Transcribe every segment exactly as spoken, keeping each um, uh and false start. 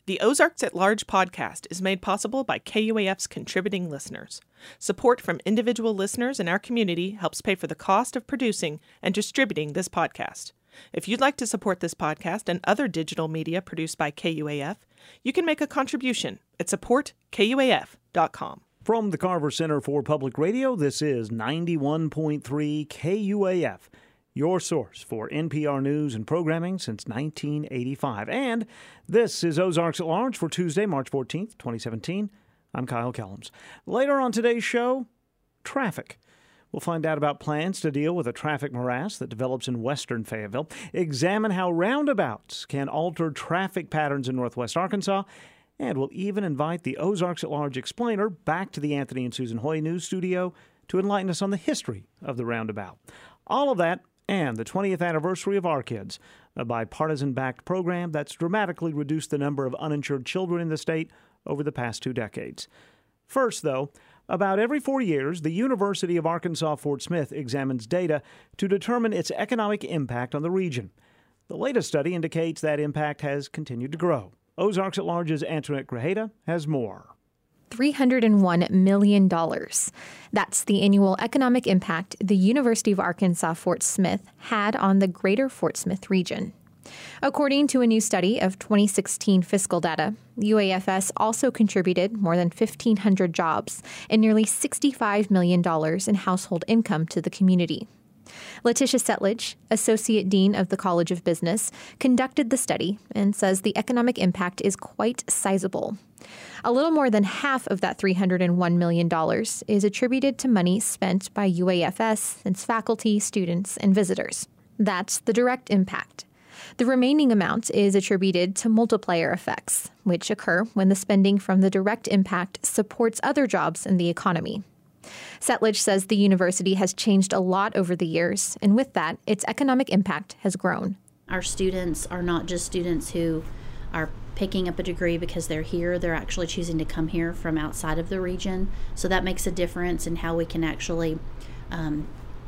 The Ozarks at Large podcast is made possible by K U A F's contributing listeners. Support from individual listeners in our community helps pay for the cost of producing and distributing this podcast. If you'd like to support this podcast and other digital media produced by K U A F, you can make a contribution at support K U A F dot com. From the Carver Center for Public Radio, this is ninety-one point three K U A F, your source for N P R news and programming since nineteen eighty-five. And this is Ozarks at Large for Tuesday, March fourteenth, twenty seventeen. I'm Kyle Kellums. Later on today's show, traffic. We'll find out about plans to deal with a traffic morass that develops in western Fayetteville, examine how roundabouts can alter traffic patterns in northwest Arkansas, and we'll even invite the Ozarks at Large explainer back to the Anthony and Susan Hoy News Studio to enlighten us on the history of the roundabout. All of that and the twentieth anniversary of Our Kids, a bipartisan-backed program that's dramatically reduced the number of uninsured children in the state over the past two decades. First, though, about every four years, the University of Arkansas Fort Smith examines data to determine its economic impact on the region. The latest study indicates that impact has continued to grow. Ozarks at Large's Antoinette Grajeda has more. three hundred one million dollars. That's the annual economic impact the University of Arkansas Fort Smith had on the greater Fort Smith region. According to a new study of twenty sixteen fiscal data, U A F S also contributed more than fifteen hundred jobs and nearly sixty-five million dollars in household income to the community. Letitia Settlage, Associate Dean of the College of Business, conducted the study and says the economic impact is quite sizable. A little more than half of that three hundred one million dollars is attributed to money spent by U A F S, its faculty, students, and visitors. That's the direct impact. The remaining amount is attributed to multiplier effects, which occur when the spending from the direct impact supports other jobs in the economy. Settlage says the university has changed a lot over the years, and with that, its economic impact has grown. Our students are not just students who are picking up a degree because they're here. They're actually choosing to come here from outside of the region. So that makes a difference in how we can actually um,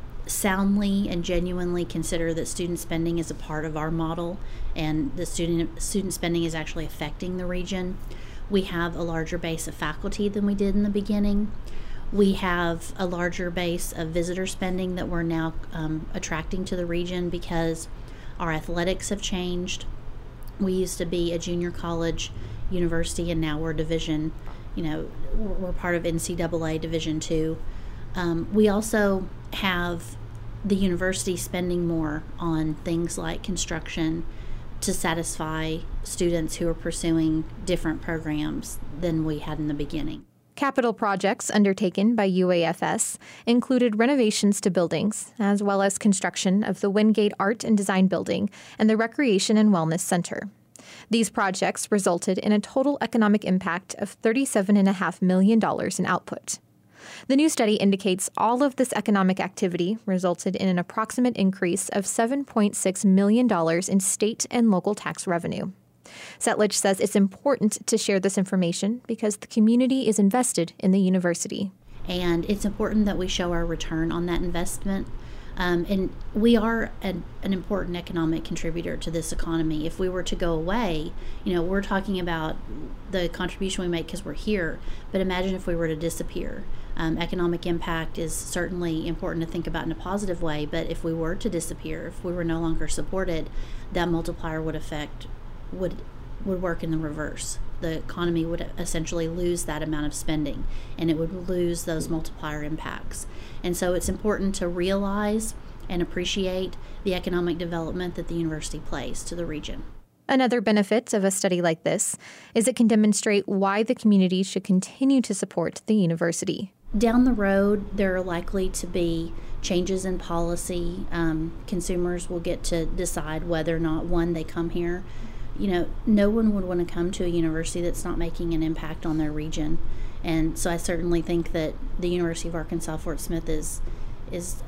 soundly and genuinely consider that student spending is a part of our model, and the student student spending is actually affecting the region. We have a larger base of faculty than we did in the beginning. We have a larger base of visitor spending that we're now um, attracting to the region because our athletics have changed. We used to be a junior college university, and now we're division, you know, we're part of N C double A Division two. Um, we also have the university spending more on things like construction to satisfy students who are pursuing different programs than we had in the beginning. Capital projects undertaken by U A F S included renovations to buildings, as well as construction of the Wingate Art and Design Building and the Recreation and Wellness Center. These projects resulted in a total economic impact of thirty-seven point five million dollars in output. The new study indicates all of this economic activity resulted in an approximate increase of seven point six million dollars in state and local tax revenue. Settlage says it's important to share this information because the community is invested in the university. And it's important that we show our return on that investment. Um, and we are an, an important economic contributor to this economy. If we were to go away, you know, we're talking about the contribution we make because we're here, but imagine if we were to disappear. Um, economic impact is certainly important to think about in a positive way, but if we were to disappear, if we were no longer supported, that multiplier would affect, would would work in the reverse. The economy would essentially lose that amount of spending, and it would lose those multiplier impacts. And so it's important to realize and appreciate the economic development that the university plays to the region. Another benefit of a study like this is it can demonstrate why the community should continue to support the university. Down the road, there are likely to be changes in policy. Um, consumers will get to decide whether or not, one, they come here. You know, no one would want to come to a university that's not making an impact on their region. And so I certainly think that the University of Arkansas Fort Smith is is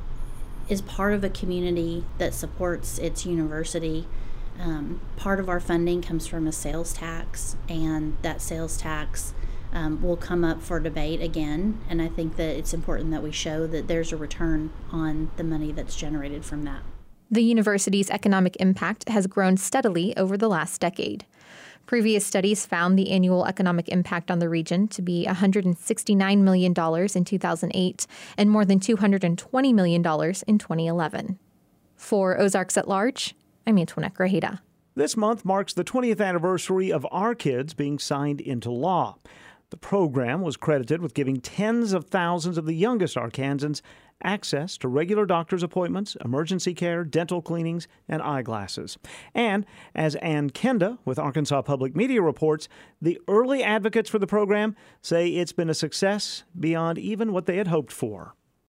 is part of a community that supports its university. Um, part of our funding comes from a sales tax, and that sales tax um, will come up for debate again. And I think that it's important that we show that there's a return on the money that's generated from that. The university's economic impact has grown steadily over the last decade. Previous studies found the annual economic impact on the region to be one hundred sixty-nine million dollars in two thousand eight and more than two hundred twenty million dollars in twenty eleven. For Ozarks at Large, I'm Antoinette Grajeda. This month marks the twentieth anniversary of Our Kids being signed into law. The program was credited with giving tens of thousands of the youngest Arkansans access to regular doctor's appointments, emergency care, dental cleanings, and eyeglasses. And as Ann Kenda with Arkansas Public Media reports, the early advocates for the program say it's been a success beyond even what they had hoped for.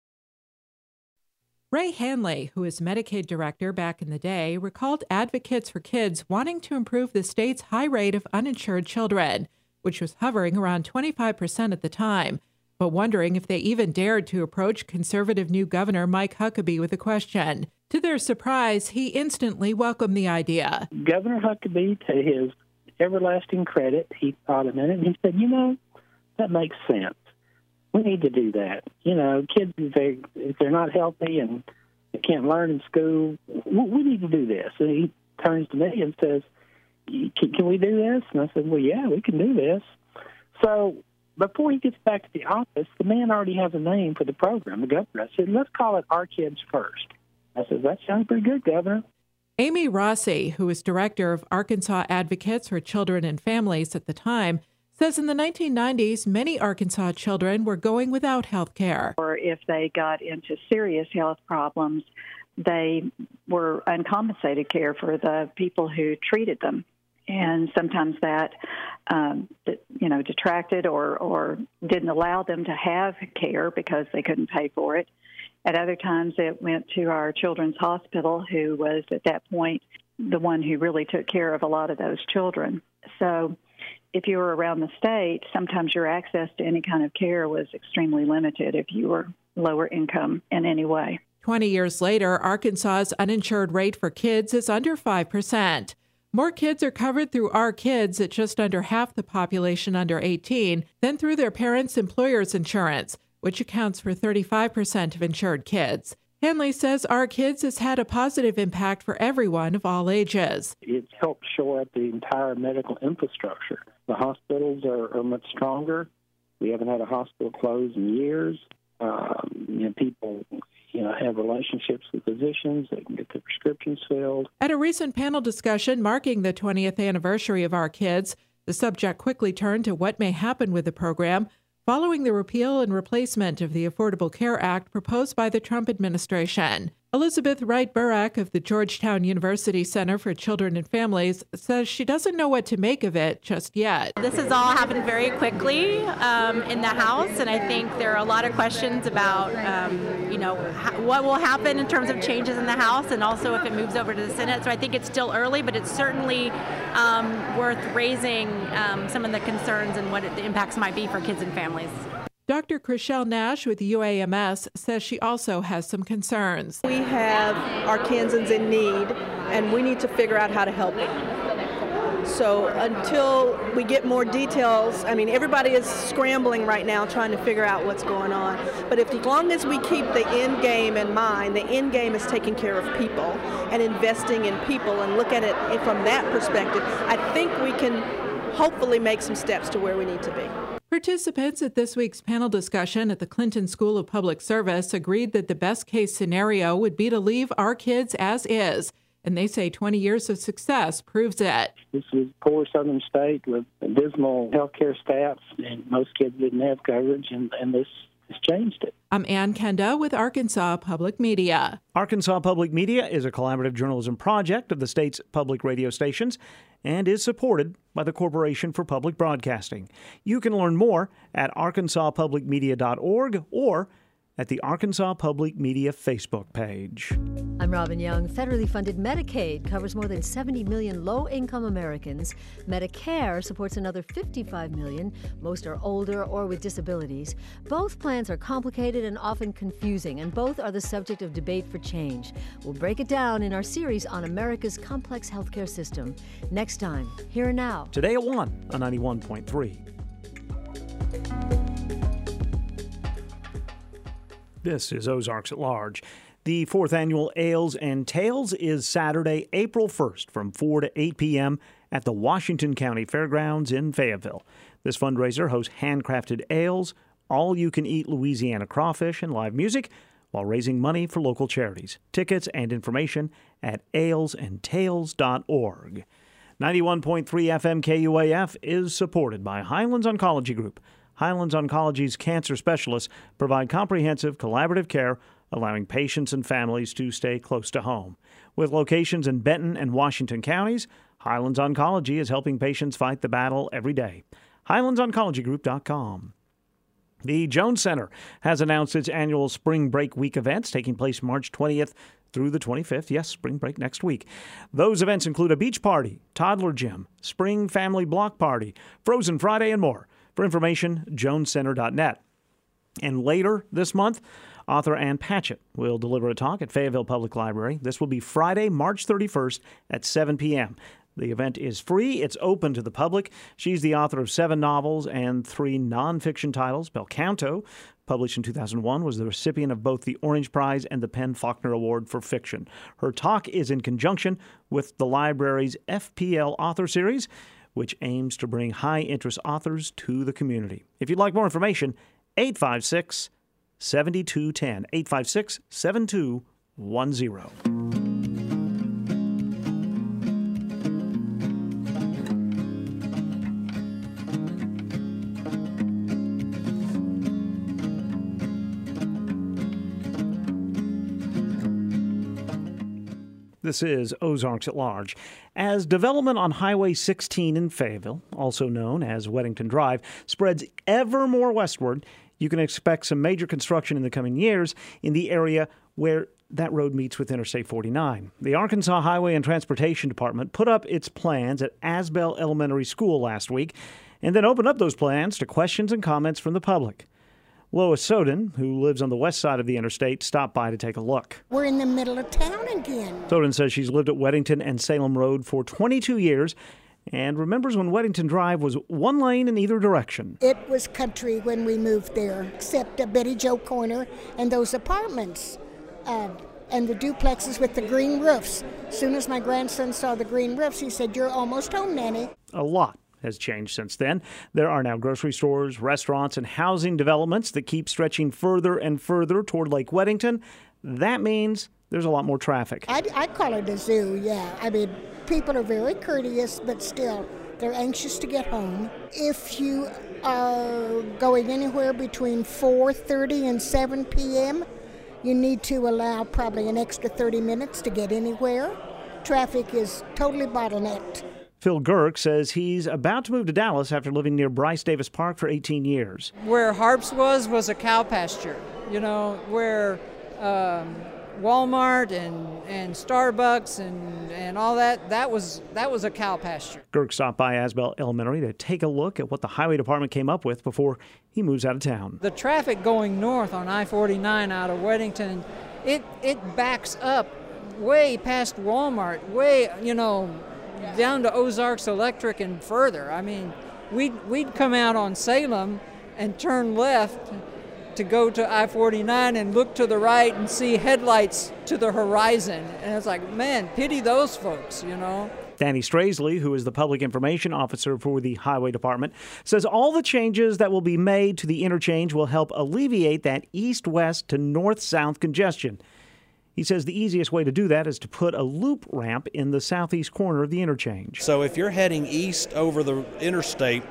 Ray Hanley, who was Medicaid director back in the day, recalled Advocates for Kids wanting to improve the state's high rate of uninsured children, which was hovering around twenty-five percent at the time, but wondering if they even dared to approach conservative new Governor Mike Huckabee with a question. To their surprise, he instantly welcomed the idea. Governor Huckabee, to his everlasting credit, he thought a minute and he said, you know, that makes sense. We need to do that. You know, kids, if, they, if they're not healthy and they can't learn in school, we need to do this. And he turns to me and says, can, can we do this? And I said, well, yeah, we can do this. So before he gets back to the office, the man already has a name for the program, the governor. I said, let's call it Our Kids First. I said, that sounds pretty good, Governor. Amy Rossi, who was director of Arkansas Advocates for Children and Families at the time, says in the nineteen nineties, many Arkansas children were going without health care. Or if they got into serious health problems, they were uncompensated care for the people who treated them. And sometimes that, um, you know, detracted or, or didn't allow them to have care because they couldn't pay for it. At other times, it went to our children's hospital, who was at that point the one who really took care of a lot of those children. So if you were around the state, sometimes your access to any kind of care was extremely limited if you were lower income in any way. Twenty years later, Arkansas's uninsured rate for kids is under five percent. More kids are covered through Our Kids at just under half the population under eighteen than through their parents' employers' insurance, which accounts for thirty-five percent of insured kids. Hanley says Our Kids has had a positive impact for everyone of all ages. It's helped shore up the entire medical infrastructure. The hospitals are, are much stronger. We haven't had a hospital close in years. Um, you know, people you know, have relationships with physicians. They can get their prescriptions filled. At a recent panel discussion marking the twentieth anniversary of Our Kids, the subject quickly turned to what may happen with the program following the repeal and replacement of the Affordable Care Act proposed by the Trump administration. Elizabeth Wright-Burrack of the Georgetown University Center for Children and Families says she doesn't know what to make of it just yet. This has all happened very quickly um, in the House, and I think there are a lot of questions about, um, you know, ha- what will happen in terms of changes in the House, and also if it moves over to the Senate. So I think it's still early, but it's certainly um, worth raising um, some of the concerns and what it, the impacts might be for kids and families. Doctor Chriselle Nash with U A M S says she also has some concerns. We have Arkansans in need, and we need to figure out how to help them. So until we get more details, I mean, everybody is scrambling right now trying to figure out what's going on. But if as long as we keep the end game in mind, the end game is taking care of people and investing in people and look at it from that perspective, I think we can hopefully make some steps to where we need to be. Participants at this week's panel discussion at the Clinton School of Public Service agreed that the best case scenario would be to leave Our Kids as is, and they say twenty years of success proves it. This is a poor southern state with dismal health care stats, and most kids didn't have coverage, and, and this has changed it. I'm Ann Kenda with Arkansas Public Media. Arkansas Public Media is a collaborative journalism project of the state's public radio stations and is supported by the Corporation for Public Broadcasting. You can learn more at arkansas public media dot org or at the Arkansas Public Media Facebook page. I'm Robin Young. Federally funded Medicaid covers more than seventy million low-income Americans. Medicare supports another fifty-five million. Most are older or with disabilities. Both plans are complicated and often confusing, and both are the subject of debate for change. We'll break it down in our series on America's complex healthcare system. Next time, Here and Now. Today at one on ninety-one point three. This is Ozarks at Large. The fourth annual Ales and Tales is Saturday, April first from four to eight p.m. at the Washington County Fairgrounds in Fayetteville. This fundraiser hosts handcrafted ales, all-you-can-eat Louisiana crawfish, and live music, while raising money for local charities. Tickets and information at ales and tales dot org. ninety-one point three F M K U A F is supported by Highlands Oncology Group. Highlands Oncology's cancer specialists provide comprehensive, collaborative care, allowing patients and families to stay close to home. With locations in Benton and Washington counties, Highlands Oncology is helping patients fight the battle every day. highlands oncology group dot com. The Jones Center has announced its annual Spring Break Week events taking place March twentieth through the twenty-fifth. Yes, spring break next week. Those events include a beach party, toddler gym, spring family block party, Frozen Friday, and more. For information, jones center dot net. And later this month, author Ann Patchett will deliver a talk at Fayetteville Public Library. This will be Friday, March thirty-first at seven p.m. The event is free. It's open to the public. She's the author of seven novels and three nonfiction titles. Bel Canto, published in two thousand one, was the recipient of both the Orange Prize and the PEN/Faulkner Award for Fiction. Her talk is in conjunction with the library's F P L Author Series, which aims to bring high-interest authors to the community. If you'd like more information, eight five six, seven two one zero, eight five six, seven two one zero. This is Ozarks at Large. As development on Highway sixteen in Fayetteville, also known as Weddington Drive, spreads ever more westward, you can expect some major construction in the coming years in the area where that road meets with Interstate forty-nine. The Arkansas Highway and Transportation Department put up its plans at Asbel Elementary School last week and then opened up those plans to questions and comments from the public. Lois Soden, who lives on the west side of the interstate, stopped by to take a look. We're in the middle of town again. Soden says she's lived at Weddington and Salem Road for twenty-two years and remembers when Weddington Drive was one lane in either direction. It was country when we moved there, except a Betty Jo corner and those apartments uh, and the duplexes with the green roofs. As soon as my grandson saw the green roofs, he said, "You're almost home, Nanny." A lot has changed since then. There are now grocery stores, restaurants, and housing developments that keep stretching further and further toward Lake Weddington. That means there's a lot more traffic. I, I call it a zoo, yeah. I mean, people are very courteous, but still, they're anxious to get home. If you are going anywhere between four thirty and seven p.m., you need to allow probably an extra thirty minutes to get anywhere. Traffic is totally bottlenecked. Phil Girk says he's about to move to Dallas after living near Bryce Davis Park for eighteen years. Where Harps was was a cow pasture, you know, where um, Walmart and, and Starbucks and, and all that, that was that was a cow pasture. Girk stopped by Asbel Elementary to take a look at what the highway department came up with before he moves out of town. The traffic going north on I forty-nine out of Weddington, it, it backs up way past Walmart, way, you know, down to Ozarks Electric and further. I mean, we'd, we'd come out on Salem and turn left to go to I forty-nine and look to the right and see headlights to the horizon. And it's like, man, pity those folks, you know. Danny Straisley, who is the public information officer for the highway department, says all the changes that will be made to the interchange will help alleviate that east-west to north-south congestion. He says the easiest way to do that is to put a loop ramp in the southeast corner of the interchange. So if you're heading east over the interstate,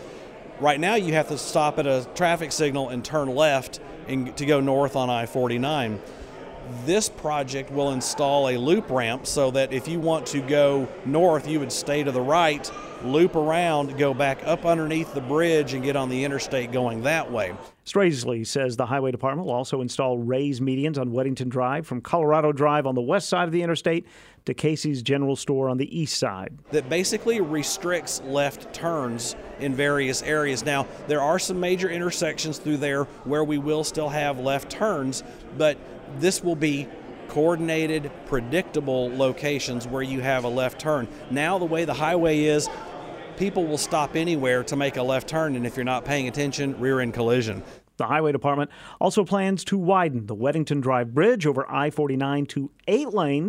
right now you have to stop at a traffic signal and turn left and to go north on I forty-nine. This project will install a loop ramp so that if you want to go north, you would stay to the right, loop around, go back up underneath the bridge and get on the interstate going that way. Straisley says the highway department will also install raised medians on Weddington Drive from Colorado Drive on the west side of the interstate to Casey's General Store on the east side. That basically restricts left turns in various areas. Now, there are some major intersections through there where we will still have left turns, but this will be coordinated, predictable locations where you have a left turn. Now, the way the highway is, people will stop anywhere to make a left turn, and if you're not paying attention, rear-end collision. The highway department also plans to widen the Weddington Drive Bridge over I forty-nine to eight lanes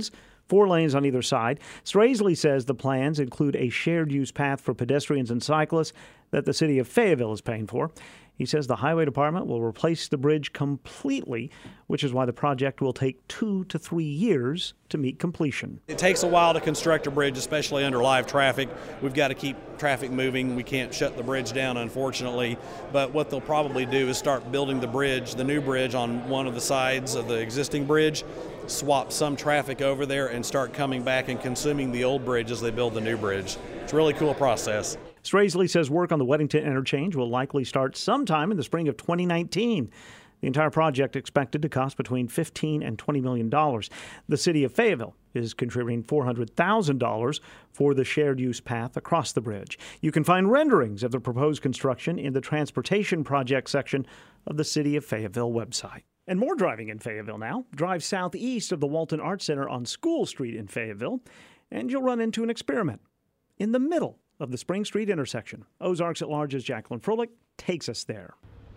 four lanes on either side. Straisley says the plans include a shared-use path for pedestrians and cyclists that the city of Fayetteville is paying for. He says the highway department will replace the bridge completely, which is why the project will take two to three years to meet completion. It takes a while to construct a bridge, especially under live traffic. We've got to keep traffic moving. We can't shut the bridge down, unfortunately. But what they'll probably do is start building the bridge, the new bridge, on one of the sides of the existing bridge, swap some traffic over there, and start coming back and consuming the old bridge as they build the new bridge. It's a really cool process. Straisley says work on the Weddington interchange will likely start sometime in the spring of twenty nineteen. The entire project expected to cost between fifteen and twenty million dollars. The city of Fayetteville is contributing four hundred thousand dollars for the shared use path across the bridge. You can find renderings of the proposed construction in the transportation project section of the City of Fayetteville website. And more driving in Fayetteville now. Drive southeast of the Walton Arts Center on School Street in Fayetteville, and you'll run into an experiment in the middle of the Spring Street intersection. Ozarks at Large's Jacqueline Froelich takes us there.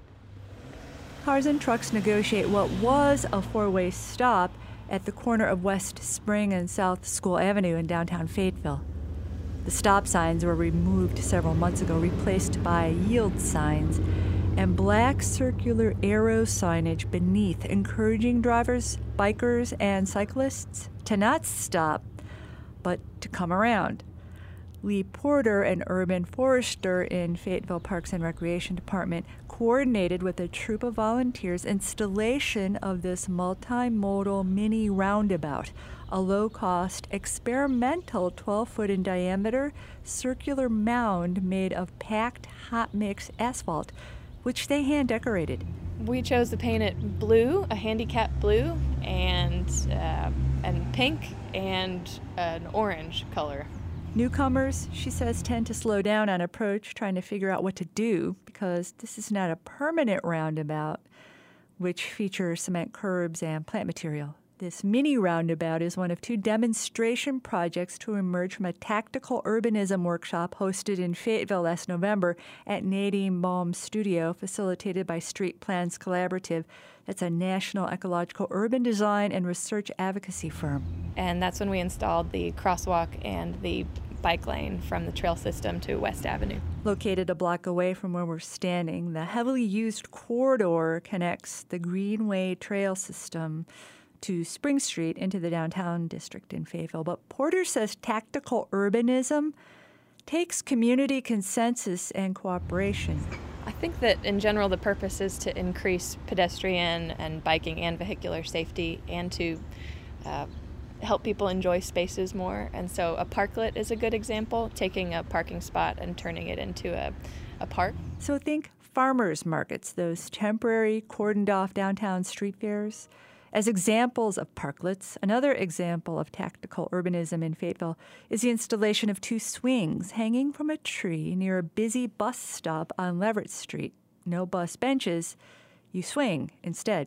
Cars and trucks negotiate what was a four-way stop at the corner of West Spring and South School Avenue in downtown Fayetteville. The stop signs were removed several months ago, replaced by yield signs and black circular arrow signage beneath, encouraging drivers, bikers, and cyclists to not stop, but to come around. Lee Porter, an urban forester in Fayetteville Parks and Recreation Department, coordinated with a troop of volunteers installation of this multimodal mini roundabout, a low-cost, experimental twelve-foot in diameter circular mound made of packed hot mix asphalt, which they hand-decorated. We chose to paint it blue, a handicap blue, and uh, and pink, and an orange color. Newcomers, she says, tend to slow down on approach, trying to figure out what to do, because this is not a permanent roundabout, which features cement curbs and plant material. This mini roundabout is one of two demonstration projects to emerge from a tactical urbanism workshop hosted in Fayetteville last November at Nadine Baum's studio, facilitated by Street Plans Collaborative. That's a national ecological urban design and research advocacy firm. And that's when we installed the crosswalk and the bike lane from the trail system to West Avenue. Located a block away from where we're standing, the heavily used corridor connects the Greenway Trail system to Spring Street into the downtown district in Fayetteville. But Porter says tactical urbanism takes community consensus and cooperation. I think that in general the purpose is to increase pedestrian and biking and vehicular safety, and to uh, help people enjoy spaces more. And so a parklet is a good example, taking a parking spot and turning it into a, a park. So think farmers markets, those temporary cordoned off downtown street fairs, as examples of parklets. Another example of tactical urbanism in Fayetteville is the installation of two swings hanging from a tree near a busy bus stop on Leverett Street. No bus benches, you swing instead.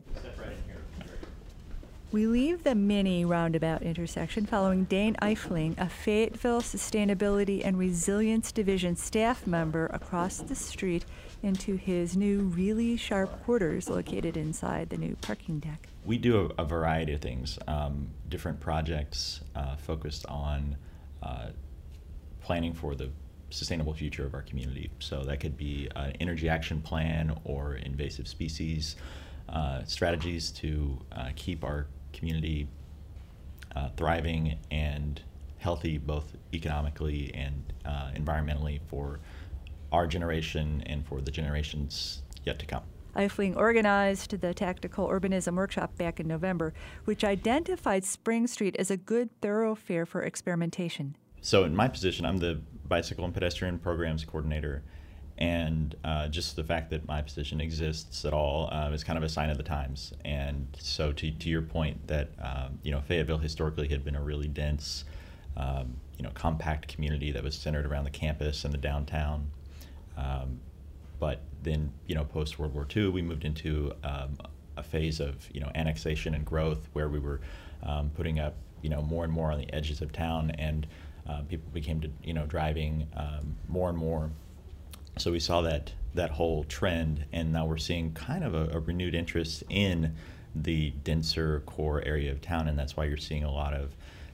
We leave the mini roundabout intersection following Dane Eifling, a Fayetteville Sustainability and Resilience Division staff member, across the street into his new really sharp quarters located inside the new parking deck. We do a, a variety of things, um, different projects uh, focused on uh, planning for the sustainable future of our community. So that could be an energy action plan or invasive species uh, strategies to uh, keep our community uh, thriving and healthy, both economically and uh, environmentally, for our generation and for the generations yet to come. Eifling organized the Tactical Urbanism Workshop back in November, which identified Spring Street as a good thoroughfare for experimentation. So in my position, I'm the Bicycle and Pedestrian Programs Coordinator, and uh, just the fact that my position exists at all uh, is kind of a sign of the times. And so to, to your point that, um, you know, Fayetteville historically had been a really dense, um, you know, compact community that was centered around the campus and the downtown. Um, But then, you know, post-World War Two, we moved into um, a phase of, you know, annexation and growth, where we were um, putting up, you know, more and more on the edges of town, and uh, people became, to, you know, driving um, more and more. So we saw that that whole trend, and now we're seeing kind of a, a renewed interest in the denser core area of town, and that's why you're seeing a lot of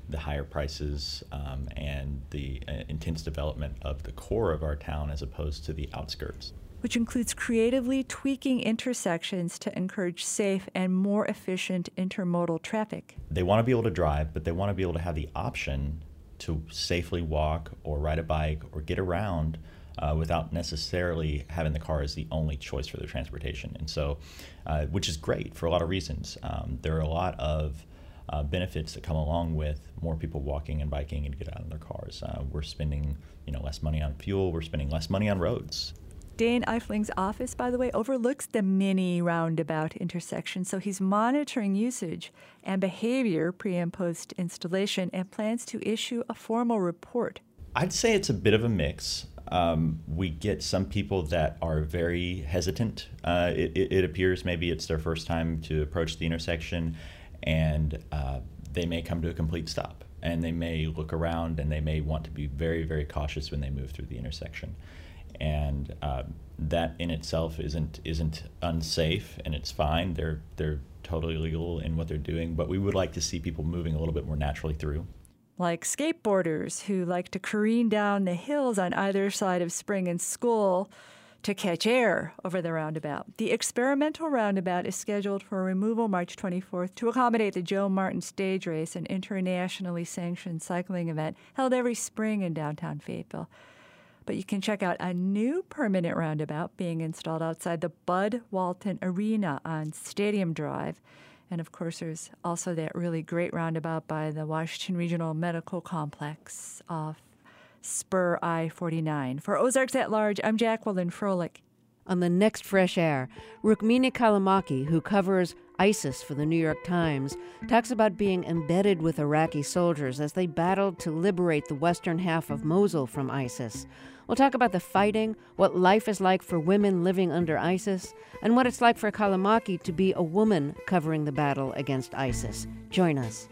the higher prices um, and the uh, intense development of the core of our town as opposed to the outskirts. Which includes creatively tweaking intersections to encourage safe and more efficient intermodal traffic. They want to be able to drive, but they want to be able to have the option to safely walk or ride a bike or get around uh, without necessarily having the car as the only choice for their transportation. And so, uh, which is great for a lot of reasons. Um, there are a lot of uh, benefits that come along with more people walking and biking and get out of their cars. Uh, we're spending, you know, less money on fuel. We're spending less money on roads. Dane Eifling's office, by the way, overlooks the mini roundabout intersection, so he's monitoring usage and behavior pre and post installation and plans to issue a formal report. I'd say it's a bit of a mix. Um, we get some people that are very hesitant. Uh, it, it appears maybe it's their first time to approach the intersection, and uh, they may come to a complete stop, and they may look around, and they may want to be very, very cautious when they move through the intersection. And uh, that in itself isn't isn't unsafe, and it's fine. They're they're totally legal in what they're doing, but we would like to see people moving a little bit more naturally through. Like skateboarders who like to careen down the hills on either side of Spring and School to catch air over the roundabout. The experimental roundabout is scheduled for removal March twenty-fourth to accommodate the Joe Martin Stage Race, an internationally sanctioned cycling event held every spring in downtown Fayetteville. But you can check out a new permanent roundabout being installed outside the Bud Walton Arena on Stadium Drive. And of course, there's also that really great roundabout by the Washington Regional Medical Complex off Spur I forty-nine. For Ozarks at Large, I'm Jacqueline Froelich. On the next Fresh Air, Rukmini Callimachi, who covers ISIS for the New York Times, talks about being embedded with Iraqi soldiers as they battled to liberate the western half of Mosul from ISIS. We'll talk about the fighting, what life is like for women living under ISIS, and what it's like for Callimachi to be a woman covering the battle against ISIS. Join us.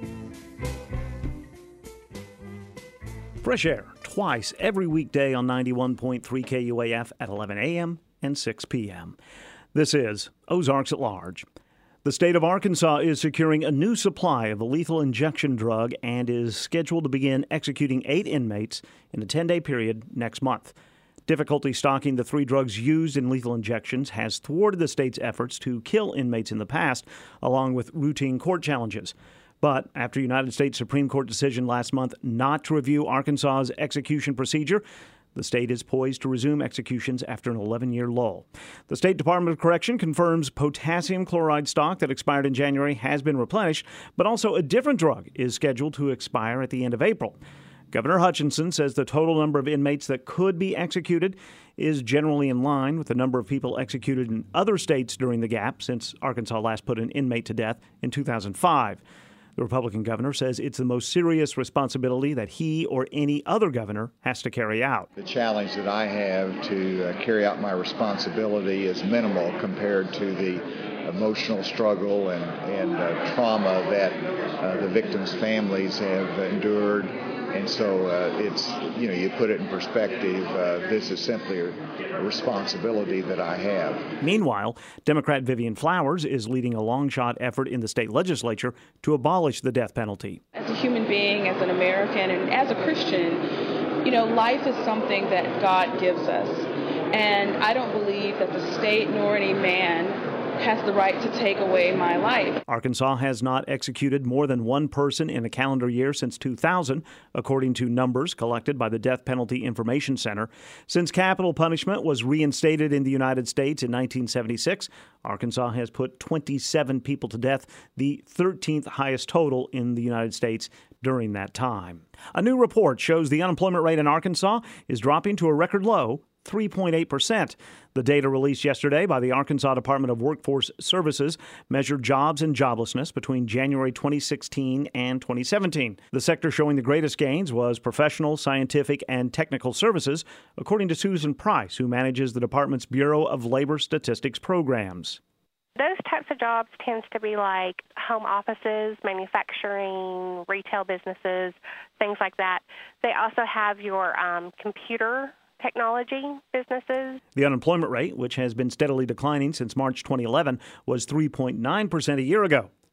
Fresh Air, twice every weekday on ninety-one point three K U A F at eleven a.m. and six p.m. This is Ozarks at Large. The state of Arkansas is securing a new supply of the lethal injection drug and is scheduled to begin executing eight inmates in a ten-day period next month. Difficulty stocking the three drugs used in lethal injections has thwarted the state's efforts to kill inmates in the past, along with routine court challenges. But after a United States Supreme Court decision last month not to review Arkansas's execution procedure, the state is poised to resume executions after an eleven-year lull. The State Department of Correction confirms potassium chloride stock that expired in January has been replenished, but also a different drug is scheduled to expire at the end of April. Governor Hutchinson says the total number of inmates that could be executed is generally in line with the number of people executed in other states during the gap since Arkansas last put an inmate to death in two thousand five. The Republican governor says it's the most serious responsibility that he or any other governor has to carry out. The challenge that I have to uh, carry out my responsibility is minimal compared to the emotional struggle and, and uh, trauma that uh, the victims' families have endured. And so uh, it's, you know, you put it in perspective, uh, this is simply a, a responsibility that I have. Meanwhile, Democrat Vivian Flowers is leading a long-shot effort in the state legislature to abolish the death penalty. As a human being, as an American, and as a Christian, you know, life is something that God gives us. And I don't believe that the state nor any man has the right to take away my life. Arkansas has not executed more than one person in a calendar year since two thousand, according to numbers collected by the Death Penalty Information Center. Since capital punishment was reinstated in the United States in nineteen seventy-six, Arkansas has put twenty-seven people to death, the thirteenth highest total in the United States during that time. A new report shows the unemployment rate in Arkansas is dropping to a record low three point eight percent. The data released yesterday by the Arkansas Department of Workforce Services measured jobs and joblessness between January twenty sixteen and twenty seventeen. The sector showing the greatest gains was professional, scientific, and technical services, according to Susan Price, who manages the department's Bureau of Labor Statistics programs. Those types of jobs tends to be like home offices, manufacturing, retail businesses, things like that. They also have your um, computer technology businesses. The unemployment rate, which has been steadily declining since March twenty eleven, was three point nine percent a year ago.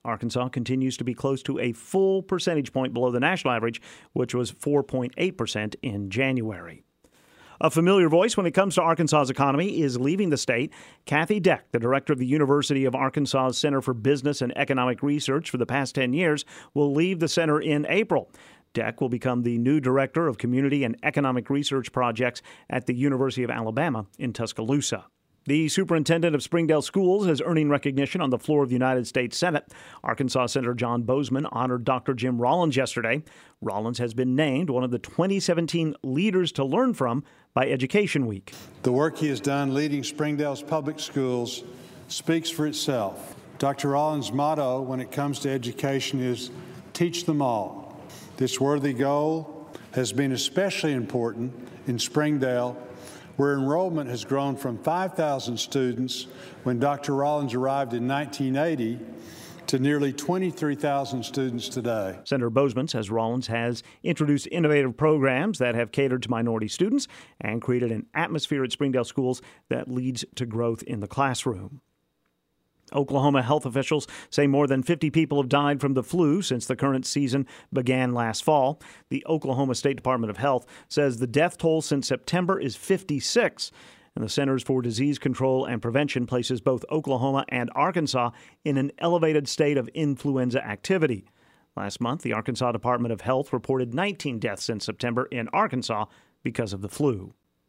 Arkansas continues to be close to a full percentage point below the national average, which was four point eight percent in January. A familiar voice when it comes to Arkansas's economy is leaving the state. Kathy Deck, the director of the University of Arkansas Center for Business and Economic Research for the past ten years, will leave the center in April. Deck will become the new director of community and economic research projects at the University of Alabama in Tuscaloosa. The superintendent of Springdale Schools is earning recognition on the floor of the United States Senate. Arkansas Senator John Bozeman honored Doctor Jim Rollins yesterday. Rollins has been named one of the twenty seventeen Leaders to Learn From by Education Week. The work he has done leading Springdale's public schools speaks for itself. Doctor Rollins' motto when it comes to education is teach them all. This worthy goal has been especially important in Springdale, where enrollment has grown from five thousand students when Doctor Rollins arrived in nineteen eighty to nearly twenty-three thousand students today. Senator Bozeman says Rollins has introduced innovative programs that have catered to minority students and created an atmosphere at Springdale schools that leads to growth in the classroom. Oklahoma health officials say more than fifty people have died from the flu since the current season began last fall. The Oklahoma State Department of Health says the death toll since September is fifty-six, and the Centers for Disease Control and Prevention places both Oklahoma and Arkansas in an elevated state of influenza activity. Last month, the Arkansas Department of Health reported nineteen deaths in September in Arkansas because of the flu.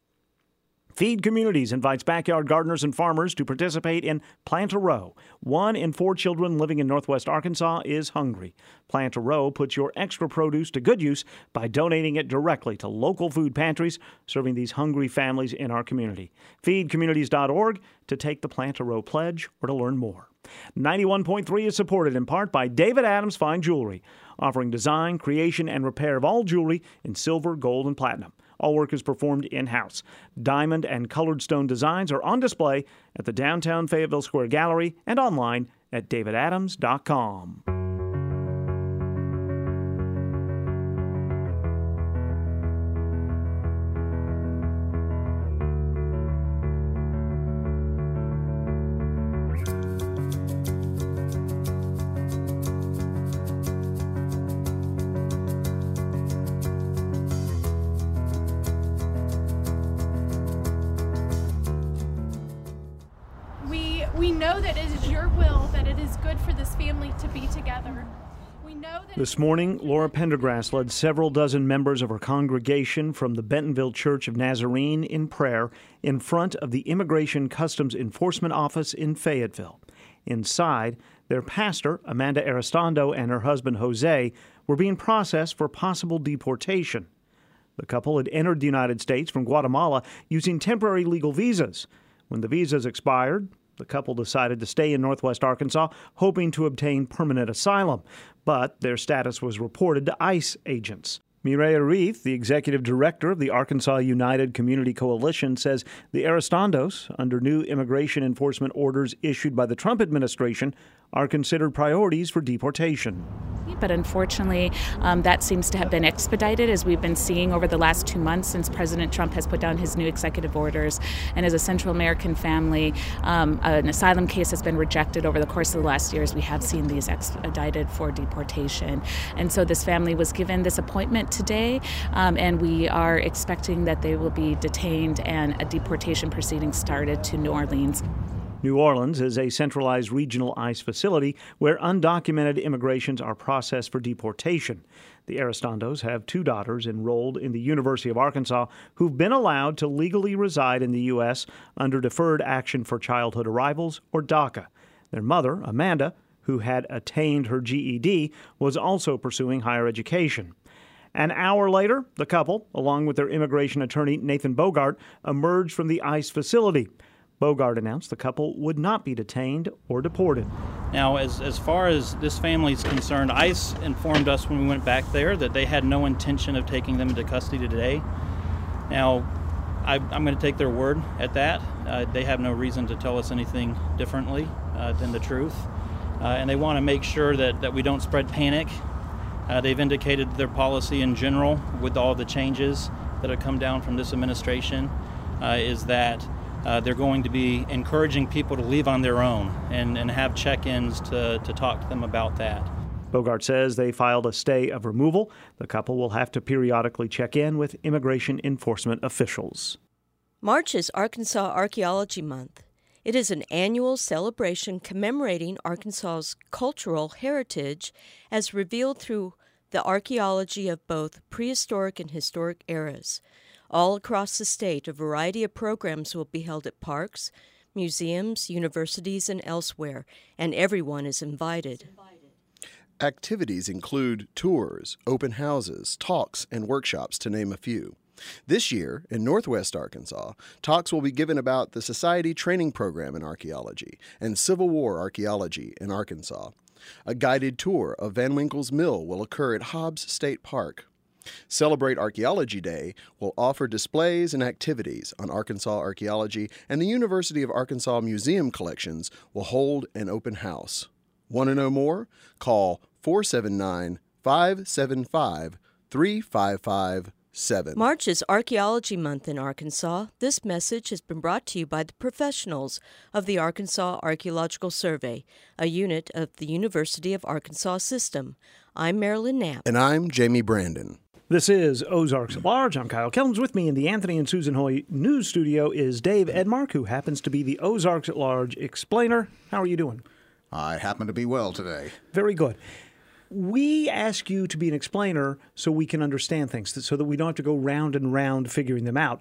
Feed Communities invites backyard gardeners and farmers to participate in Plant a Row. One in four children living in northwest Arkansas is hungry. Plant a Row puts your extra produce to good use by donating it directly to local food pantries serving these hungry families in our community. feed communities dot org to take the Plant a Row pledge or to learn more. ninety-one point three is supported in part by David Adams Fine Jewelry, offering design, creation, and repair of all jewelry in silver, gold, and platinum. All work is performed in-house. Diamond and colored stone designs are on display at the downtown Fayetteville Square Gallery and online at david adams dot com. We know that it is your will, that it is good for this family to be together. We know that This morning, Laura Pendergrass led several dozen members of her congregation from the Bentonville Church of Nazarene in prayer in front of the Immigration Customs Enforcement Office in Fayetteville. Inside, their pastor, Amanda Aristando, and her husband, Jose, were being processed for possible deportation. The couple had entered the United States from Guatemala using temporary legal visas. When the visas expired, the couple decided to stay in northwest Arkansas, hoping to obtain permanent asylum, but their status was reported to ICE agents. Mireya Reith, the executive director of the Arkansas United Community Coalition, says the Aristandos, under new immigration enforcement orders issued by the Trump administration, are considered priorities for deportation. But unfortunately, um, that seems to have been expedited, as we've been seeing over the last two months since President Trump has put down his new executive orders. And as a Central American family, um, an asylum case has been rejected over the course of the last years. We have seen these expedited for deportation. And so this family was given this appointment today, um, and we are expecting that they will be detained and a deportation proceeding started to New Orleans. New Orleans is a centralized regional ICE facility where undocumented immigrants are processed for deportation. The Aristandos have two daughters enrolled in the University of Arkansas who've been allowed to legally reside in the U S under Deferred Action for Childhood Arrivals, or DACA. Their mother, Amanda, who had attained her G E D, was also pursuing higher education. An hour later, the couple, along with their immigration attorney Nathan Bogart, emerged from the ICE facility. Bogart announced the couple would not be detained or deported. Now, as, as far as this family is concerned, ICE informed us when we went back there that they had no intention of taking them into custody today. Now, I, I'm going to take their word at that. Uh, they have no reason to tell us anything differently uh, than the truth. Uh, and they want to make sure that, that we don't spread panic. Uh, they've indicated their policy in general, with all the changes that have come down from this administration, uh, is that uh, they're going to be encouraging people to leave on their own and, and have check-ins to, to talk to them about that. Bogart says they filed a stay of removal. The couple will have to periodically check in with immigration enforcement officials. March is Arkansas Archaeology Month. It is an annual celebration commemorating Arkansas's cultural heritage as revealed through the archaeology of both prehistoric and historic eras. All across the state, a variety of programs will be held at parks, museums, universities, and elsewhere, and everyone is invited. Activities include tours, open houses, talks, and workshops, to name a few. This year, in Northwest Arkansas, talks will be given about the Society Training Program in Archaeology and Civil War Archaeology in Arkansas. A guided tour of Van Winkle's Mill will occur at Hobbs State Park. Celebrate Archaeology Day will offer displays and activities on Arkansas archaeology, and the University of Arkansas Museum Collections will hold an open house. Want to know more? Call four seven nine, five seven five, three five five seven. March is Archaeology Month in Arkansas. This message has been brought to you by the professionals of the Arkansas Archaeological Survey, a unit of the University of Arkansas system. I'm Marilyn Knapp. And I'm Jamie Brandon. This is Ozarks at Large. I'm Kyle Kellums. With me in the Anthony and Susan Hoy news studio is Dave Edmark, who happens to be the Ozarks at Large explainer. How are you doing? I happen to be well today. Very good. We ask you to be an explainer so we can understand things, so that we don't have to go round and round figuring them out.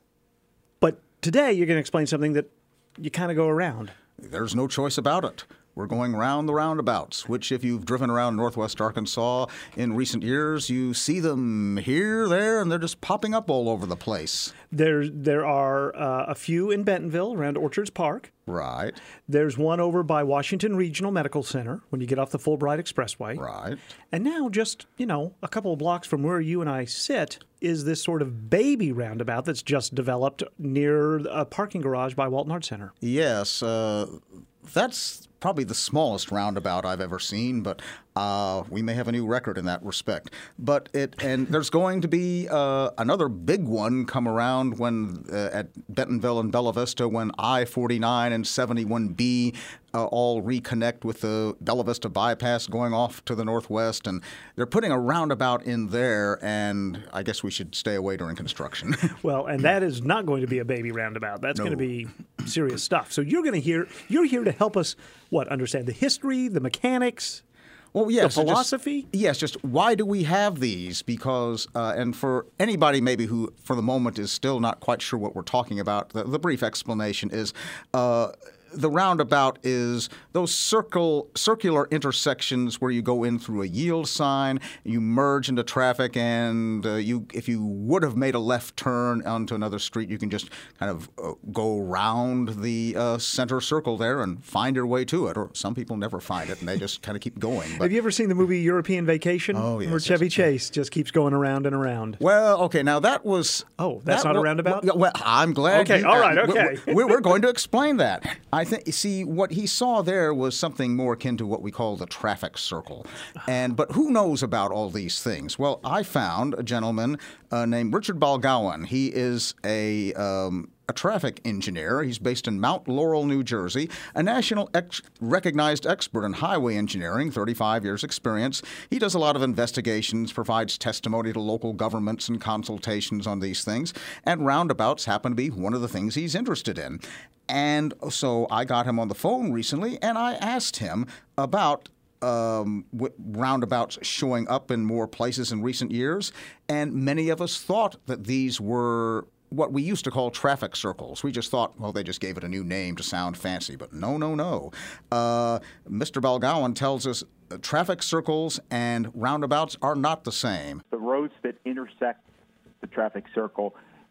But today you're going to explain something that you kind of go around. There's no choice about it. We're going round the roundabouts, which if you've driven around northwest Arkansas in recent years, you see them here, there, and they're just popping up all over the place. There, there are uh, a few in Bentonville around Orchards Park. Right. There's one over by Washington Regional Medical Center when you get off the Fulbright Expressway. Right. And now just, you know, a couple of blocks from where you and I sit is this sort of baby roundabout that's just developed near a parking garage by Walton Arts Center. Yes, uh, that's probably the smallest roundabout I've ever seen, but uh, we may have a new record in that respect. But it and there's going to be uh, another big one come around when uh, at Bentonville and Bella Vista when I forty-nine and seventy-one B uh, all reconnect with the Bella Vista bypass going off to the northwest, and they're putting a roundabout in there, and I guess we should stay away during construction. Well, and that is not going to be a baby roundabout. That's No. going to be serious stuff. So you're going to hear you're here to help us what understand the history, the mechanics. Well, yes, the philosophy? Just, yes, just why do we have these? Because, uh, and for anybody maybe who for the moment is still not quite sure what we're talking about, the, the brief explanation is uh, the roundabout is those circle circular intersections where you go in through a yield sign, you merge into traffic, and uh, you if you would have made a left turn onto another street, you can just kind of uh, go around the uh, center circle there and find your way to it. Or some people never find it, and they just kind of keep going. But, have you ever seen the movie European Vacation? Oh, yes, Where yes, Chevy yes. Chase just keeps going around and around. Well, okay, now that was... Oh, that's that not a wa- roundabout? Well, well, I'm glad. Okay, you, all right, uh, okay. We're, we're going to explain that. I think, see, what he saw there was something more akin to what we call the traffic circle. And But who knows about all these things? Well, I found a gentleman uh, named Richard Balgowan. He is a... Um, a traffic engineer. He's based in Mount Laurel, New Jersey, a national ex- recognized expert in highway engineering, thirty-five years experience. He does a lot of investigations, provides testimony to local governments and consultations on these things, and roundabouts happen to be one of the things he's interested in. And so I got him on the phone recently, and I asked him about Um, w- roundabouts showing up in more places in recent years, and many of us thought that these were what we used to call traffic circles. We just thought, well, they just gave it a new name to sound fancy, but no, no, no. Uh, Mister Balgowan tells us uh, traffic circles and roundabouts are not the same. The roads that intersect the traffic circle,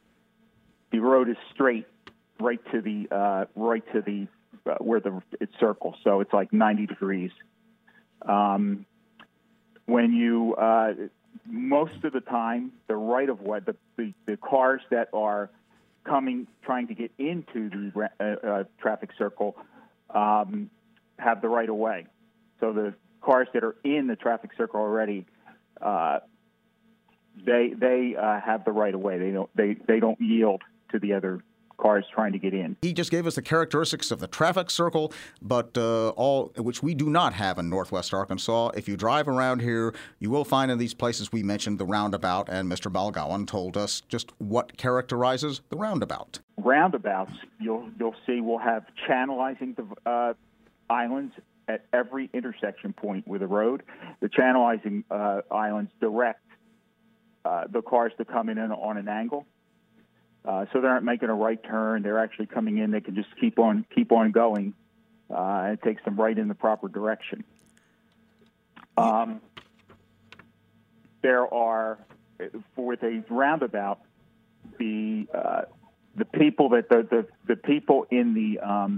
the road is straight right to the uh, right to the uh, where the it circles, so it's like ninety degrees. Um, when you, uh, most of the time, the right of way, the, the, the cars that are coming, trying to get into the uh, uh, traffic circle um, have the right of way. So the cars that are in the traffic circle already, uh, they they uh, have the right of way. They don't they, they don't yield to the other cars trying to get in. He just gave us the characteristics of the traffic circle, but uh, all which we do not have in Northwest Arkansas. If you drive around here, you will find in these places we mentioned the roundabout, and Mister Balgowin told us just what characterizes the roundabout. Roundabouts, you'll you'll see, will have channelizing uh, islands at every intersection point with a road. The channelizing uh, islands direct uh, the cars to come in on an angle. Uh, so they aren't making a right turn. They're actually coming in. They can just keep on keep on going. Uh, it takes them right in the proper direction. Um, there are, with a roundabout, the uh, the people that the, the, the people in the um,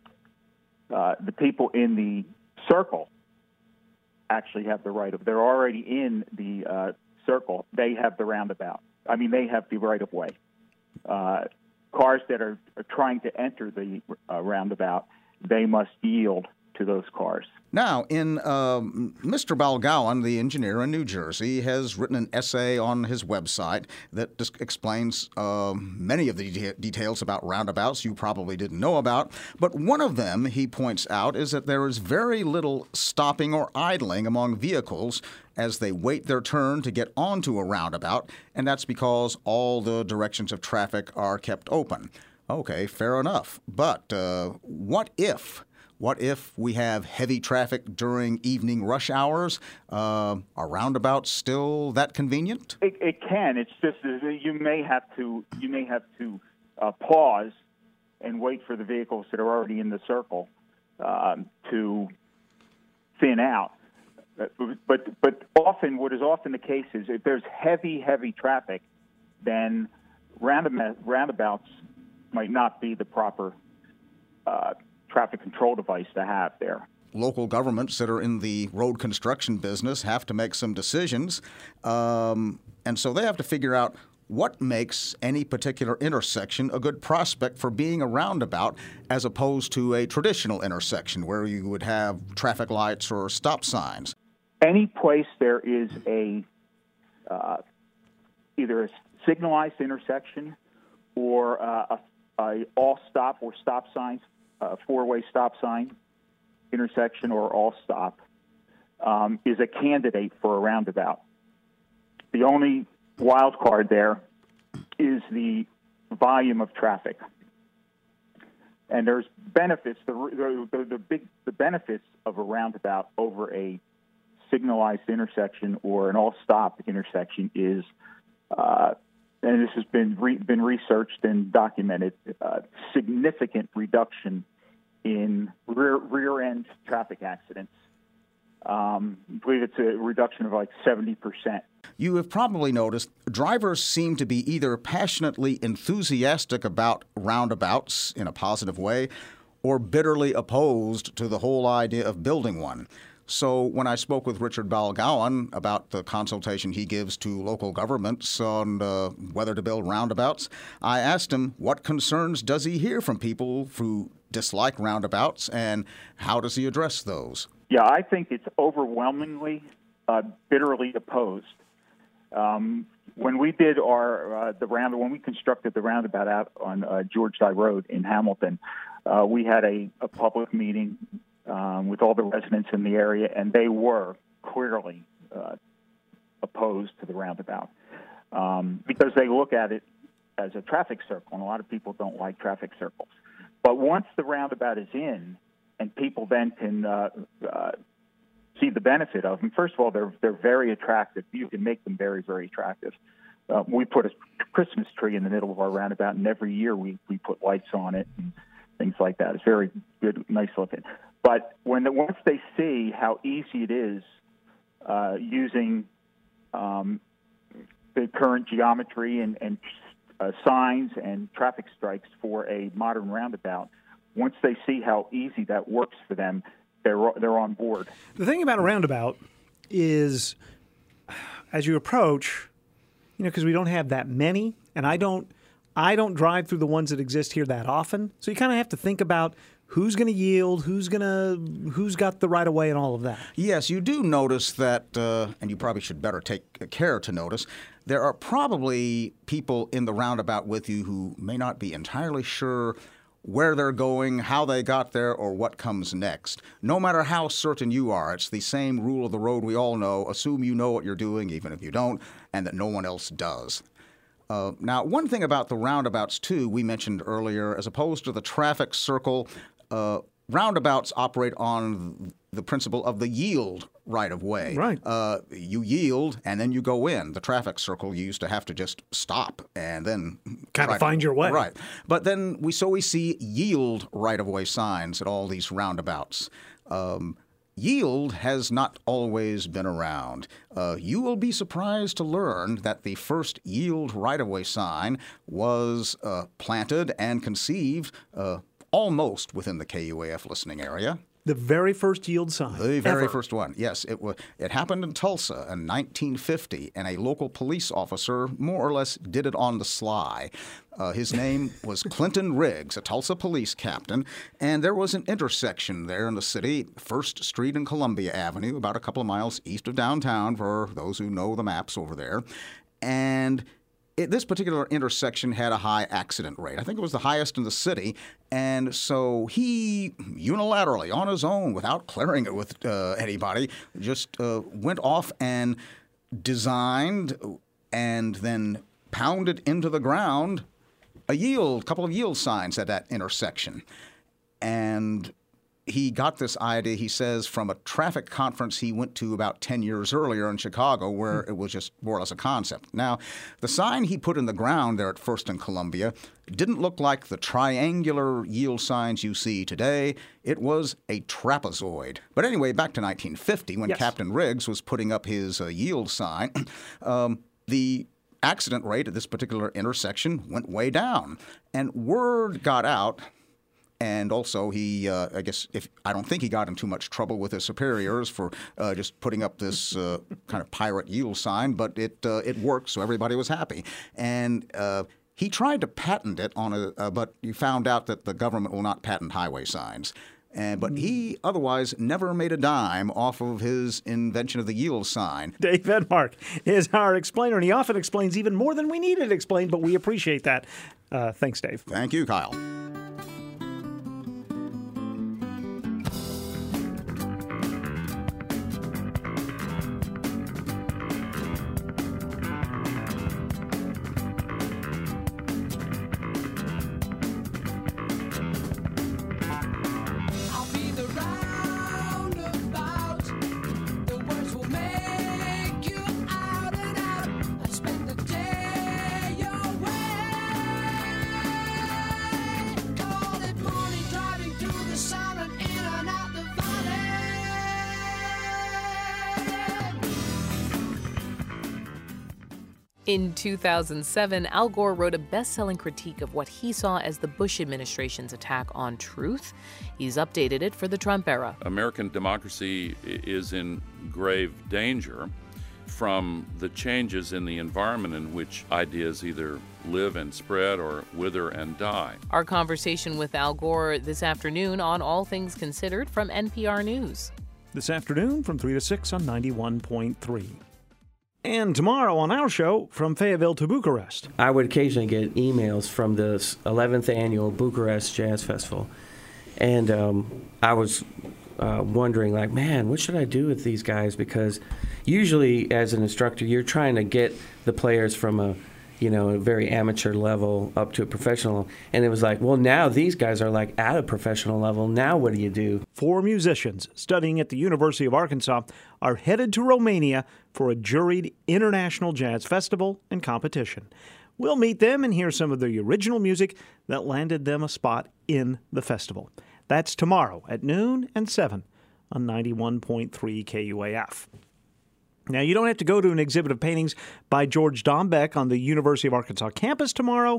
uh, the people in the circle actually have the right of. They're already in the uh, circle. They have the roundabout. I mean, they have the right of way. Uh, cars that are, are trying to enter the uh, roundabout, they must yield to those cars. Now, in um, Mister Balgowin, the engineer in New Jersey, has written an essay on his website that just explains uh, many of the de- details about roundabouts you probably didn't know about. But one of them, he points out, is that there is very little stopping or idling among vehicles as they wait their turn to get onto a roundabout, and that's because all the directions of traffic are kept open. Okay, fair enough. But uh, what if... What if we have heavy traffic during evening rush hours? Uh, are roundabouts still that convenient? It, it can. It's just you may have to you may have to uh, pause and wait for the vehicles that are already in the circle um, to thin out. But, but but often, what is often the case is if there's heavy heavy traffic, then roundabout, roundabouts might not be the proper Uh, traffic control device to have there. Local governments that are in the road construction business have to make some decisions, um, and so they have to figure out what makes any particular intersection a good prospect for being a roundabout as opposed to a traditional intersection where you would have traffic lights or stop signs. Any place there is a uh, either a signalized intersection or uh, a, a all stop or stop signs, a four-way stop sign intersection or all stop um, is a candidate for a roundabout. The only wild card there is the volume of traffic. And there's benefits, the, the, the big the benefits of a roundabout over a signalized intersection or an all-stop intersection is, uh, and this has been re, been researched and documented, uh, significant reduction in rear, rear-end traffic accidents. Um, I believe it's a reduction of like seventy percent. You have probably noticed drivers seem to be either passionately enthusiastic about roundabouts in a positive way or bitterly opposed to the whole idea of building one. So when I spoke with Richard Balgowin about the consultation he gives to local governments on uh, whether to build roundabouts, I asked him what concerns does he hear from people who dislike roundabouts and how does he address those? Yeah, I think it's overwhelmingly uh, bitterly opposed. Um, when we did our uh, the round when we constructed the roundabout out on uh, George Dye Road in Hamilton, uh, we had a, a public meeting um, with all the residents in the area, and they were clearly uh, opposed to the roundabout um, because they look at it as a traffic circle, and a lot of people don't like traffic circles. But once the roundabout is in, and people then can uh, uh, see the benefit of them. First of all, they're they're very attractive. You can make them very, very attractive. Uh, we put a Christmas tree in the middle of our roundabout, and every year we, we put lights on it and things like that. It's very good, nice looking. But when the, once they see how easy it is uh, using um, the current geometry and, and uh, signs and traffic strikes for a modern roundabout, once they see how easy that works for them, they're they're on board. The thing about a roundabout is, as you approach, you know, because we don't have that many, and I don't, I don't drive through the ones that exist here that often. So you kind of have to think about who's going to yield, who's going to, who's got the right of way and all of that. Yes, you do notice that, uh, and you probably should better take care to notice, there are probably people in the roundabout with you who may not be entirely sure where they're going, how they got there, or what comes next. No matter how certain you are, it's the same rule of the road we all know. Assume you know what you're doing, even if you don't, and that no one else does. Uh, now, one thing about the roundabouts, too, we mentioned earlier, as opposed to the traffic circle, uh, roundabouts operate on the principle of the yield right-of-way. Right. Uh, you yield, and then you go in. The traffic circle, you used to have to just stop and then kind of find to, your way. Right. But then we so we see yield right-of-way signs at all these roundabouts. Um, Yield has not always been around. Uh, you will be surprised to learn that the first yield right-of-way sign was uh, planted and conceived uh, almost within the K U A F listening area. The very first yield sign. The very ever. first one, yes. It was. It happened in Tulsa in nineteen fifty, and a local police officer more or less did it on the sly. Uh, his name was Clinton Riggs, a Tulsa police captain, and there was an intersection there in the city, First Street and Columbia Avenue, about a couple of miles east of downtown for those who know the maps over there. And It, this particular intersection had a high accident rate. I think it was the highest in the city. And so he unilaterally, on his own, without clearing it with uh, anybody, just uh, went off and designed and then pounded into the ground a yield, couple of yield signs at that intersection. And he got this idea, he says, from a traffic conference he went to about ten years earlier in Chicago, where it was just more or less a concept. Now, the sign he put in the ground there at First and Columbia didn't look like the triangular yield signs you see today. It was a trapezoid. But anyway, back to nineteen fifty, when yes. Captain Riggs was putting up his uh, yield sign, um, the accident rate at this particular intersection went way down. And word got out. And also, he, uh, I guess, if I don't think he got in too much trouble with his superiors for uh, just putting up this uh, kind of pirate yield sign, but it uh, it worked, so everybody was happy. And uh, he tried to patent it on a, uh, but he found out that the government will not patent highway signs. And, but he otherwise never made a dime off of his invention of the yield sign. Dave Edmark is our explainer, and he often explains even more than we needed explained, but we appreciate that. Uh, thanks, Dave. Thank you, Kyle. In two thousand seven, Al Gore wrote a best-selling critique of what he saw as the Bush administration's attack on truth. He's updated it for the Trump era. American democracy is in grave danger from the changes in the environment in which ideas either live and spread or wither and die. Our conversation with Al Gore this afternoon on All Things Considered from N P R News. This afternoon from three to six on ninety-one point three. And tomorrow on our show, from Fayetteville to Bucharest. I would occasionally get emails from the eleventh Annual Bucharest Jazz Festival. And um, I was uh, wondering, like, man, what should I do with these guys? Because usually as an instructor, you're trying to get the players from a, you know, a very amateur level up to a professional. And it was like, well, now these guys are like at a professional level. Now what do you do? Four musicians studying at the University of Arkansas are headed to Romania for a juried international jazz festival and competition. We'll meet them and hear some of the original music that landed them a spot in the festival. That's tomorrow at noon and seven on ninety-one point three K U A F. Now, you don't have to go to an exhibit of paintings by George Dombeck on the University of Arkansas campus tomorrow,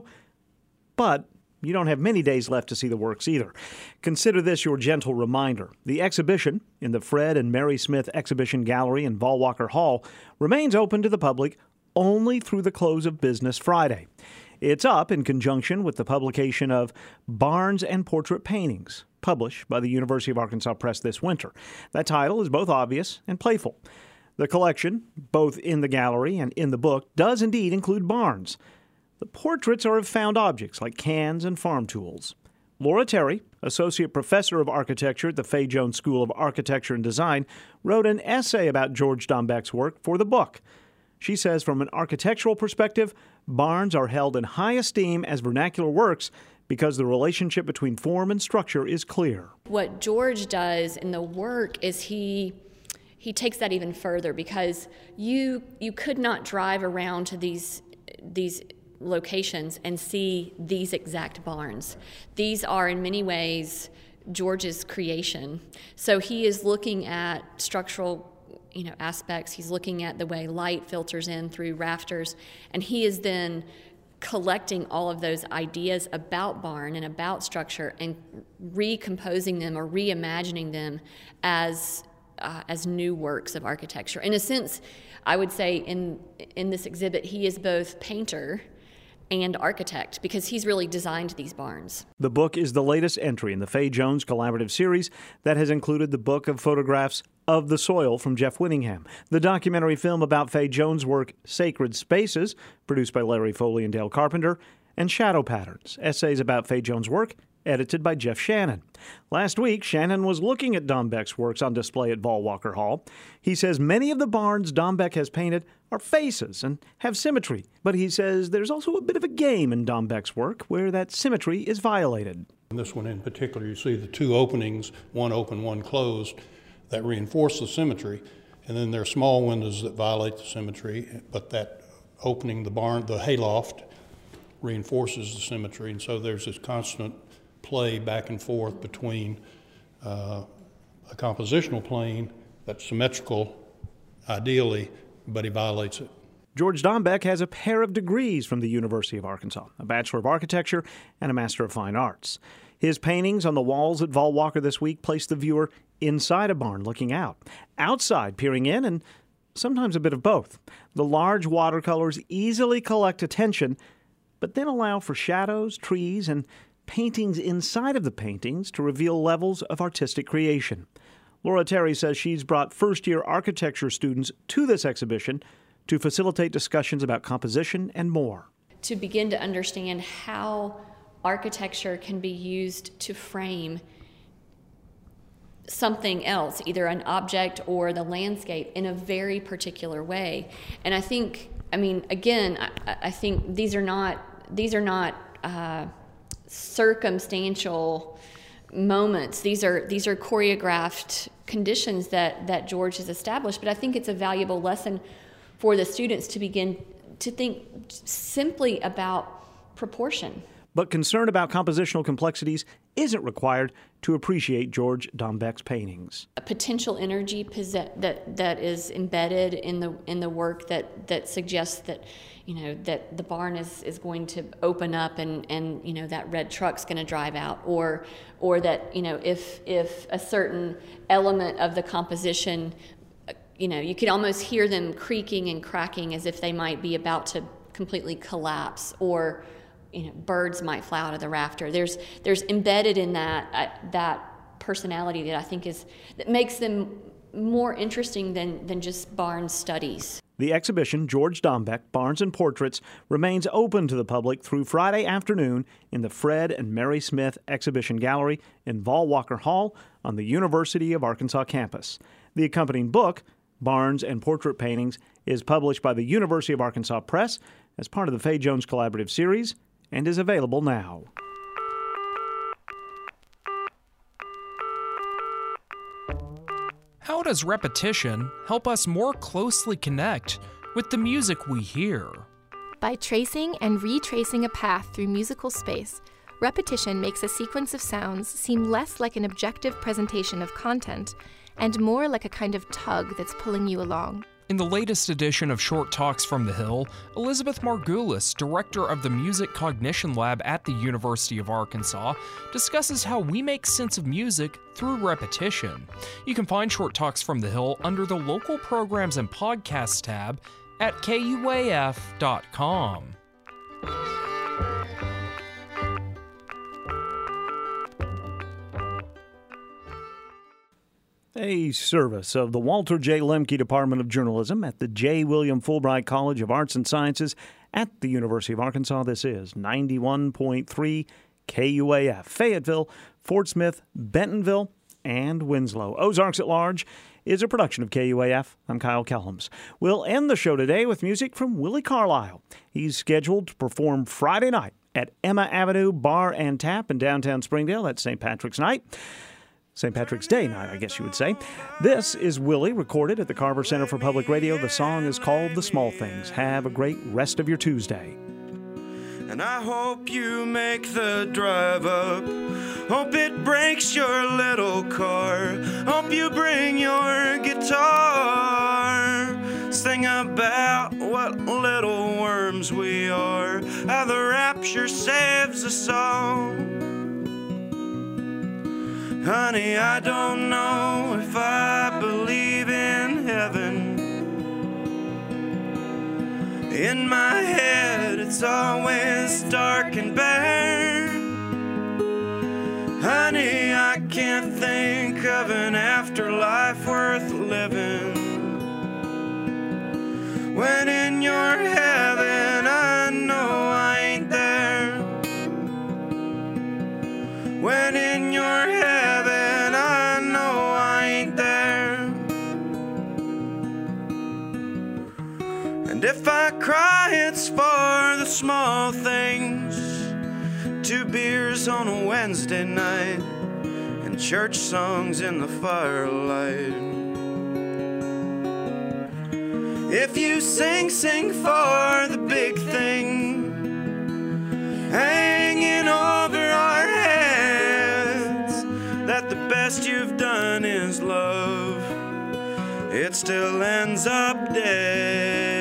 but you don't have many days left to see the works either. Consider this your gentle reminder. The exhibition in the Fred and Mary Smith Exhibition Gallery in Vollwacker Hall remains open to the public only through the close of business Friday. It's up in conjunction with the publication of Barnes and Portrait Paintings, published by the University of Arkansas Press this winter. That title is both obvious and playful. The collection, both in the gallery and in the book, does indeed include barns. The portraits are of found objects like cans and farm tools. Laura Terry, Associate Professor of Architecture at the Fay Jones School of Architecture and Design, wrote an essay about George Dombeck's work for the book. She says from an architectural perspective, barns are held in high esteem as vernacular works because the relationship between form and structure is clear. What George does in the work is he he takes that even further, because you you could not drive around to these these locations and see these exact barns. These are in many ways George's creation. So he is looking at structural, you know, aspects. He's looking at the way light filters in through rafters, and he is then collecting all of those ideas about barn and about structure and recomposing them or reimagining them as uh, as new works of architecture. In a sense, I would say in in this exhibit, he is both painter and architect, because he's really designed these barns. The book is the latest entry in the Fay Jones collaborative series that has included the book of photographs of the soil from Jeff Whittingham, the documentary film about Fay Jones' work Sacred Spaces, produced by Larry Foley and Dale Carpenter, and Shadow Patterns, essays about Fay Jones' work, edited by Jeff Shannon. Last week, Shannon was looking at Dombeck's works on display at Vollwalker Hall. He says many of the barns Dombeck has painted are faces and have symmetry, but he says there's also a bit of a game in Dombeck's work where that symmetry is violated. In this one in particular, you see the two openings, one open, one closed, that reinforce the symmetry, and then there are small windows that violate the symmetry, but that opening, the barn, the hayloft, reinforces the symmetry, and so there's this constant play back and forth between uh, a compositional plane that's symmetrical, ideally, but he violates it. George Dombeck has a pair of degrees from the University of Arkansas, a Bachelor of Architecture and a Master of Fine Arts. His paintings on the walls at Vollwalker this week place the viewer inside a barn looking out, outside peering in, and sometimes a bit of both. The large watercolors easily collect attention, but then allow for shadows, trees, and paintings inside of the paintings to reveal levels of artistic creation. Laura Terry says she's brought first-year architecture students to this exhibition to facilitate discussions about composition and more. To begin to understand how architecture can be used to frame something else, either an object or the landscape, in a very particular way. And I think, I mean, again, I, I think these are not, these are not, uh, circumstantial moments. These are these are choreographed conditions that that George has established, but I think it's a valuable lesson for the students to begin to think simply about proportion. But concern about compositional complexities isn't required to appreciate George Dombeck's paintings. A potential energy that that is embedded in the in the work that that suggests that, you know, that the barn is, is going to open up and, and you know, that red truck's going to drive out, or or that, you know, if if a certain element of the composition, you know, you could almost hear them creaking and cracking as if they might be about to completely collapse, or you know, birds might fly out of the rafter. There's there's embedded in that uh, that personality that I think is that makes them more interesting than than just barn studies. The exhibition, George Dombeck, Barns and Portraits, remains open to the public through Friday afternoon in the Fred and Mary Smith Exhibition Gallery in Vollwalker Hall on the University of Arkansas campus. The accompanying book, Barns and Portrait Paintings, is published by the University of Arkansas Press as part of the Fay Jones Collaborative Series and is available now. How does repetition help us more closely connect with the music we hear? By tracing and retracing a path through musical space, repetition makes a sequence of sounds seem less like an objective presentation of content and more like a kind of tug that's pulling you along. In the latest edition of Short Talks from the Hill, Elizabeth Margulis, director of the Music Cognition Lab at the University of Arkansas, discusses how we make sense of music through repetition. You can find Short Talks from the Hill under the Local Programs and Podcasts tab at K U A F dot com. A service of the Walter J. Lemke Department of Journalism at the J. William Fulbright College of Arts and Sciences at the University of Arkansas. This is ninety-one point three K U A F, Fayetteville, Fort Smith, Bentonville, and Winslow. Ozarks at Large is a production of K U A F. I'm Kyle Kellums. We'll end the show today with music from Willie Carlisle. He's scheduled to perform Friday night at Emma Avenue Bar and Tap in downtown Springdale. That's Saint Patrick's night. Saint Patrick's Day night, I guess you would say. This is Willie, recorded at the Carver Center for Public Radio. The song is called The Small Things. Have a great rest of your Tuesday. And I hope you make the drive up. Hope it breaks your little car. Hope you bring your guitar. Sing about what little worms we are. How the rapture saves us all. Honey, I don't know if I believe in heaven. In my head, it's always dark and bare. Honey, I can't think of an afterlife worth living. When in your heaven, I know I ain't there. When in your heaven, I know I ain't there. And if I cry, it's for the small things. Two beers on a Wednesday night and church songs in the firelight. If you sing, sing for the big thing hanging over our heads, that the best you've done is love. It still ends up dead.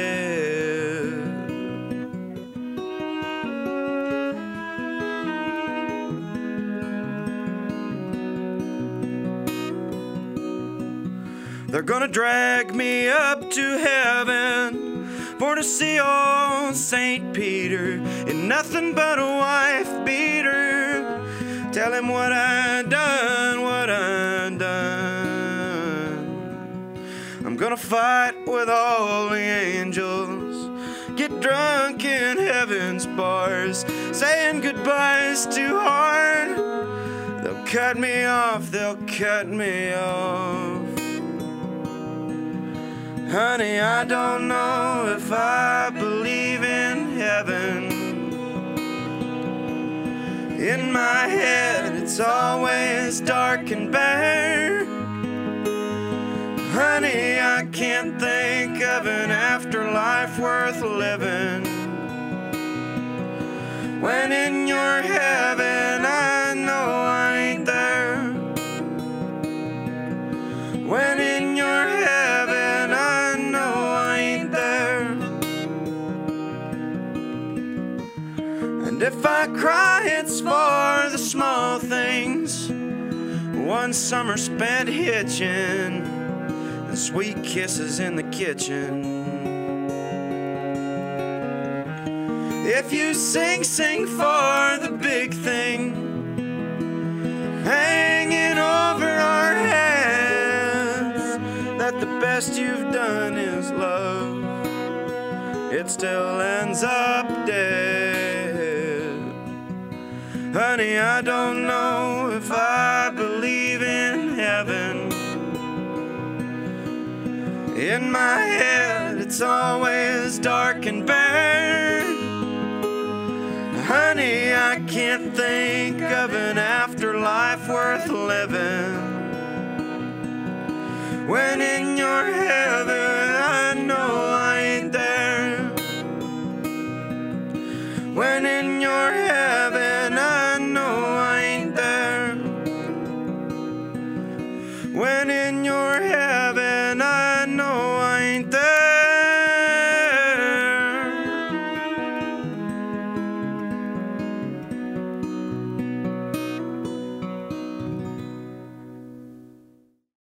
They're gonna drag me up to heaven for to see old Saint Peter in nothing but a wife beater. Tell him what I done, what I done. I'm gonna fight with all the angels, get drunk in heaven's bars, saying goodbyes too hard. They'll cut me off, they'll cut me off. Honey, I don't know if I believe in heaven. In my head, it's always dark and bare. Honey, I can't think of an afterlife worth living. When in your heaven, I know I ain't there. When in your heaven, I know I ain't there. And if I cry, it's for the small things. One summer spent hitching and sweet kisses in the kitchen. If you sing, sing for the big thing hanging over our heads, that the best you've done is love. It still ends up dead. Honey, I don't know if I believe in heaven. In my head, it's always dark and bare. Honey, I can't think of an afterlife worth living. When in your heaven,